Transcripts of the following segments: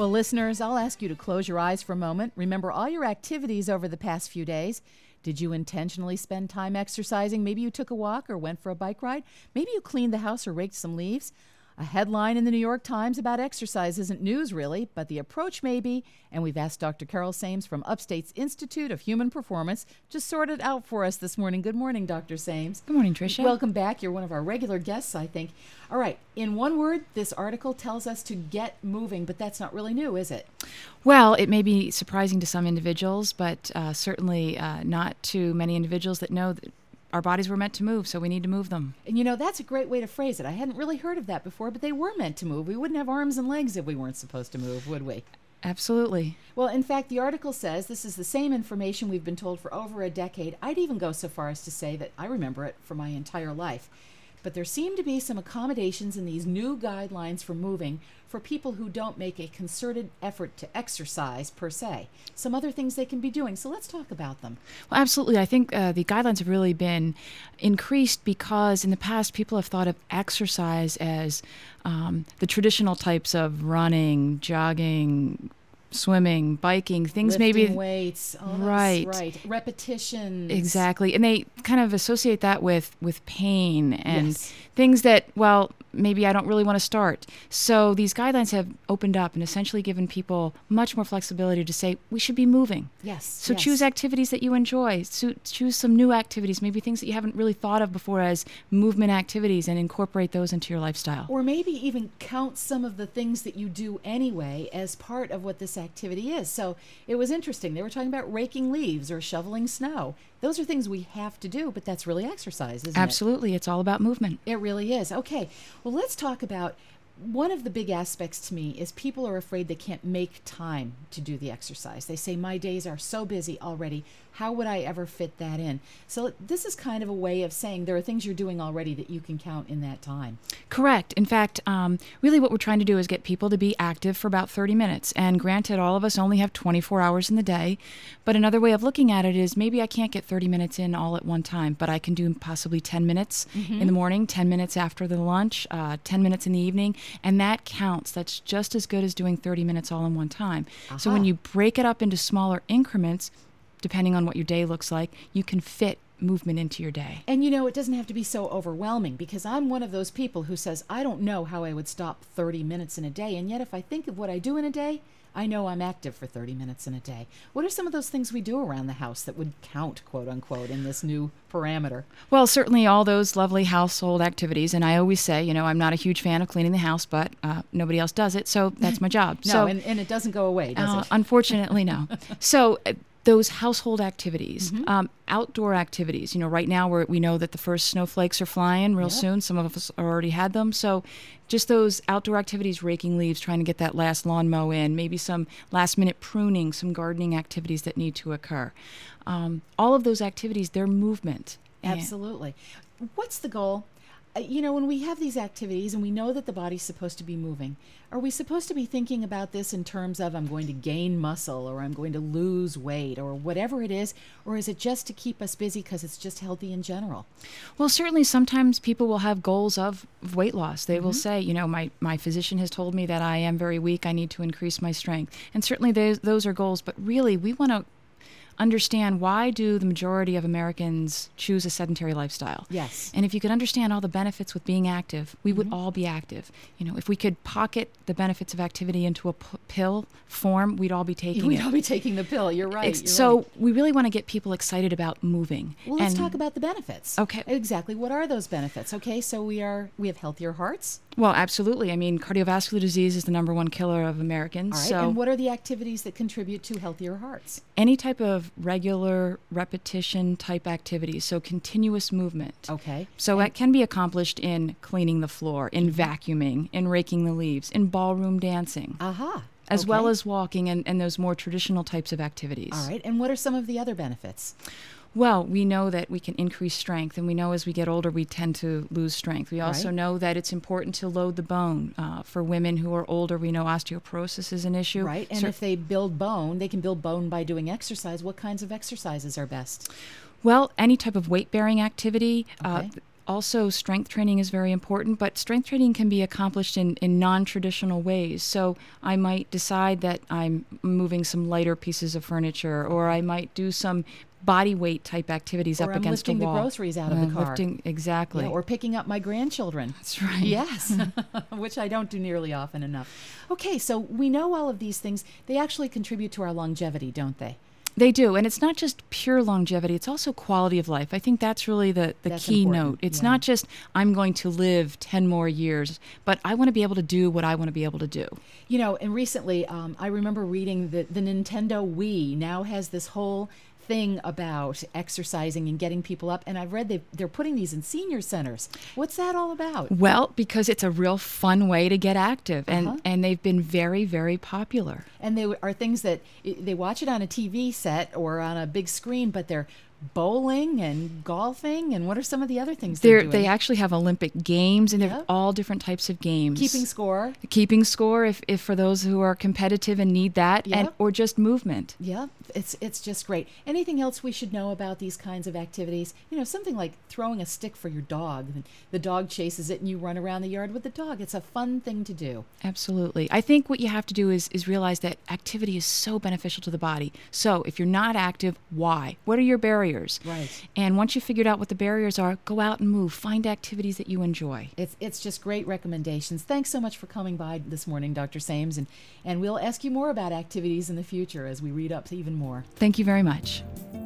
Well, listeners, I'll ask you to close your eyes for a moment. Remember all your activities over the past few days. Did you intentionally spend time exercising? Maybe you took a walk or went for a bike ride. Maybe you cleaned the house or raked some leaves. A headline in the New York Times about exercise isn't news, really, but the approach may be, and we've asked Dr. Carol Sames from Upstate's Institute of Human Performance to sort it out for us this morning. Good morning, Dr. Sames. Good morning, Tricia. Welcome back. You're one of our regular guests, I think. All right, in one word, this article tells us to get moving, but that's not really new, is it? Well, it may be surprising to some individuals, but certainly not to many individuals that know that our bodies were meant to move, so we need to move them. And you know, that's a great way to phrase it. I hadn't really heard of that before, but they were meant to move. We wouldn't have arms and legs if we weren't supposed to move, would we? Absolutely. Well, in fact, the article says this is the same information we've been told for over a decade. I'd even go so far as to say that I remember it for my entire life. But there seem to be some accommodations in these new guidelines for moving for people who don't make a concerted effort to exercise per se. Some other things they can be doing. So let's talk about them. Well, absolutely. I think the guidelines have really been increased because in the past people have thought of exercise as the traditional types of running, jogging, swimming, biking, things Lifting maybe weights. Oh, right, that's right. Repetitions. Exactly, and they kind of associate that with pain and Yes. things that, well, maybe I don't really want to start. So these guidelines have opened up and essentially given people much more flexibility to say we should be moving. Yes. So yes. choose activities that you enjoy. So choose some new activities, maybe things that you haven't really thought of before as movement activities, and incorporate those into your lifestyle. Or maybe even count some of the things that you do anyway as part of what this activity is. So it was interesting. They were talking about raking leaves or shoveling snow. Those are things we have to do, but that's really exercise, isn't it? Absolutely. It's all about movement. It really is. Okay. Well, let's talk about one of the big aspects to me is people are afraid they can't make time to do the exercise. They say, my days are so busy already. How would I ever fit that in? So this is kind of a way of saying there are things you're doing already that you can count in that time. Correct. In fact, really what we're trying to do is get people to be active for about 30 minutes. And granted, all of us only have 24 hours in the day. But another way of looking at it is maybe I can't get 30 minutes in all at one time, but I can do possibly 10 minutes in the morning, 10 minutes after the lunch, 10 minutes in the evening. And that counts. That's just as good as doing 30 minutes all in one time. So when you break it up into smaller increments, depending on what your day looks like, you can fit movement into your day. And you know, it doesn't have to be so overwhelming, because I'm one of those people who says, I don't know how I would stop 30 minutes in a day. And yet if I think of what I do in a day, I know I'm active for 30 minutes in a day. What are some of those things we do around the house that would count, quote unquote, in this new parameter? Well, certainly all those lovely household activities. And I always say, you know, I'm not a huge fan of cleaning the house, but nobody else does it. So that's my job. No, and it doesn't go away, does it? Unfortunately, no. So those household activities, outdoor activities, you know, right now we know that the first snowflakes are flying real soon. Some of us already had them. So just those outdoor activities, raking leaves, trying to get that last lawn mow in, maybe some last minute pruning, some gardening activities that need to occur. All of those activities, they're movement. Absolutely. What's the goal? You know, when we have these activities and we know that the body's supposed to be moving, are we supposed to be thinking about this in terms of I'm going to gain muscle or I'm going to lose weight or whatever it is? Or is it just to keep us busy because it's just healthy in general? Well, certainly sometimes people will have goals of weight loss. They will say, you know, my physician has told me that I am very weak. I need to increase my strength. And certainly those are goals. But really, we want to understand, why do the majority of Americans choose a sedentary lifestyle? Yes. And if you could understand all the benefits with being active, we would all be active. You know, if we could pocket the benefits of activity into a pill form, we'd all be taking it. We'd all be taking the pill. You're right. So we really want to get people excited about moving. Well, let's talk about the benefits. Okay. Exactly. What are those benefits? Okay, so we have healthier hearts. Well, absolutely. I mean, cardiovascular disease is the #1 killer of Americans. All right. So and what are the activities that contribute to healthier hearts? any type of regular repetition type activities, so continuous movement. Okay. So it can be accomplished in cleaning the floor, in vacuuming, in raking the leaves, in ballroom dancing. Aha. As well as walking and those more traditional types of activities. All right. And what are some of the other benefits? Well, we know that we can increase strength, and we know as we get older we tend to lose strength. We also know that it's important to load the bone. For women who are older, we know osteoporosis is an issue. Right. And if they build bone, they can build bone by doing exercise. What kinds of exercises are best? Well, any type of weight-bearing activity. Also, strength training is very important, but strength training can be accomplished in non-traditional ways. So I might decide that I'm moving some lighter pieces of furniture, or I might do some body weight type activities or up I'm against a lifting wall. the groceries out of the car. Exactly. Yeah, or picking up my grandchildren. That's right. Yes, which I don't do nearly often enough. Okay, so we know all of these things. They actually contribute to our longevity, don't they? They do, and it's not just pure longevity, it's also quality of life. I think that's really the key note. It's not just, I'm going to live 10 more years, but I want to be able to do what I want to be able to do. You know, and recently I remember reading that the Nintendo Wii now has this whole thing about exercising and getting people up, and I've read they're putting these in senior centers. What's that all about? Well, because it's a real fun way to get active, and they've been very, very popular. And they are things that they watch it on a TV set or on a big screen, but they're bowling and golfing, and what are some of the other things they're doing? They actually have Olympic games, and they have all different types of games. Keeping score, if for those who are competitive and need that, or just movement. Yeah, it's just great. Anything else we should know about these kinds of activities? You know, something like throwing a stick for your dog, and the dog chases it, and you run around the yard with the dog. It's a fun thing to do. Absolutely. I think what you have to do is realize that activity is so beneficial to the body. So if you're not active, why? What are your barriers? Right. And once you've figured out what the barriers are, go out and move. Find activities that you enjoy. It's just great recommendations. Thanks so much for coming by this morning, Dr. Sames, and we'll ask you more about activities in the future as we read up even more. Thank you very much.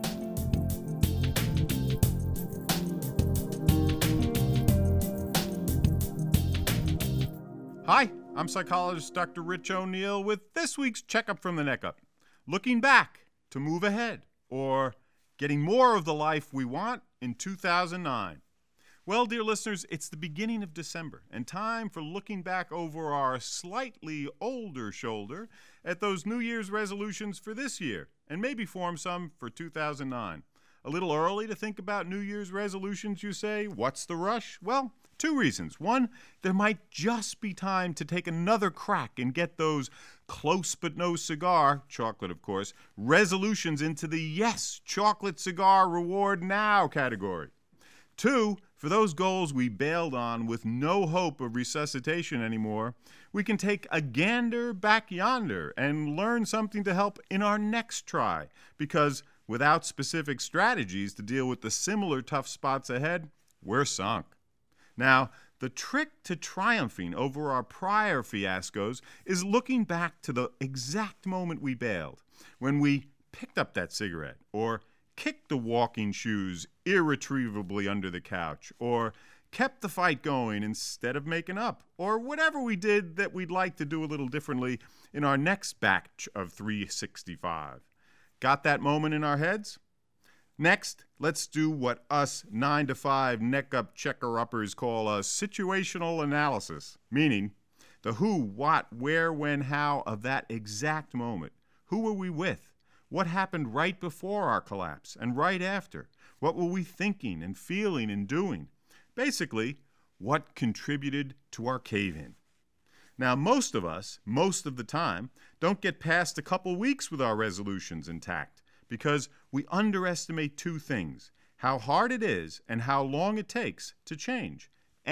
Hi, I'm psychologist Dr. Rich O'Neill with this week's Checkup from the Neck Up. Looking back to move ahead, or getting more of the life we want in 2009. Well, dear listeners, it's the beginning of December and time for looking back over our slightly older shoulder at those New Year's resolutions for this year and maybe form some for 2009. A little early to think about New Year's resolutions, you say? What's the rush? Well, two reasons. One, there might just be time to take another crack and get those close but no cigar, chocolate of course, resolutions into the yes, chocolate cigar reward now category. Two, for those goals we bailed on with no hope of resuscitation anymore, we can take a gander back yonder and learn something to help in our next try, because without specific strategies to deal with the similar tough spots ahead, we're sunk. Now, the trick to triumphing over our prior fiascos is looking back to the exact moment we bailed, when we picked up that cigarette, or kicked the walking shoes irretrievably under the couch, or kept the fight going instead of making up, or whatever we did that we'd like to do a little differently in our next batch of 365. Got that moment in our heads? Next, let's do what us 9-to-5 neck-up checker-uppers call a situational analysis, meaning the who, what, where, when, how of that exact moment. Who were we with? What happened right before our collapse and right after? What were we thinking and feeling and doing? Basically, what contributed to our cave-in? Now, most of us, most of the time, don't get past a couple weeks with our resolutions intact, because we underestimate two things: how hard it is and how long it takes to change.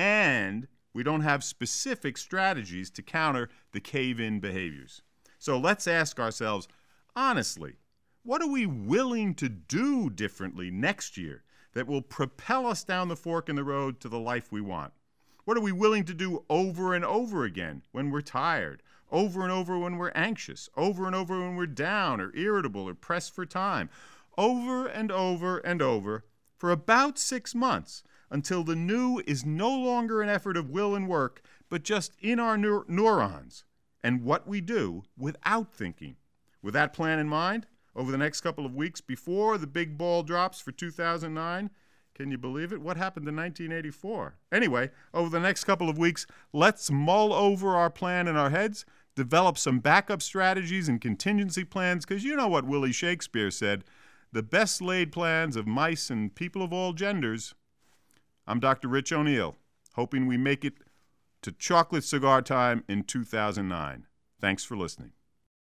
And we don't have specific strategies to counter the cave-in behaviors. So let's ask ourselves, honestly, what are we willing to do differently next year that will propel us down the fork in the road to the life we want? What are we willing to do over and over again when we're tired? Over and over when we're anxious, over and over when we're down or irritable or pressed for time, over and over and over for about 6 months, until the new is no longer an effort of will and work, but just in our neurons and what we do without thinking. With that plan in mind, over the next couple of weeks before the big ball drops for 2009, can you believe it? What happened in 1984? Anyway, over the next couple of weeks, let's mull over our plan in our heads, develop some backup strategies and contingency plans, because you know what Willie Shakespeare said, the best laid plans of mice and people of all genders. I'm Dr. Rich O'Neill, hoping we make it to chocolate cigar time in 2009. Thanks for listening.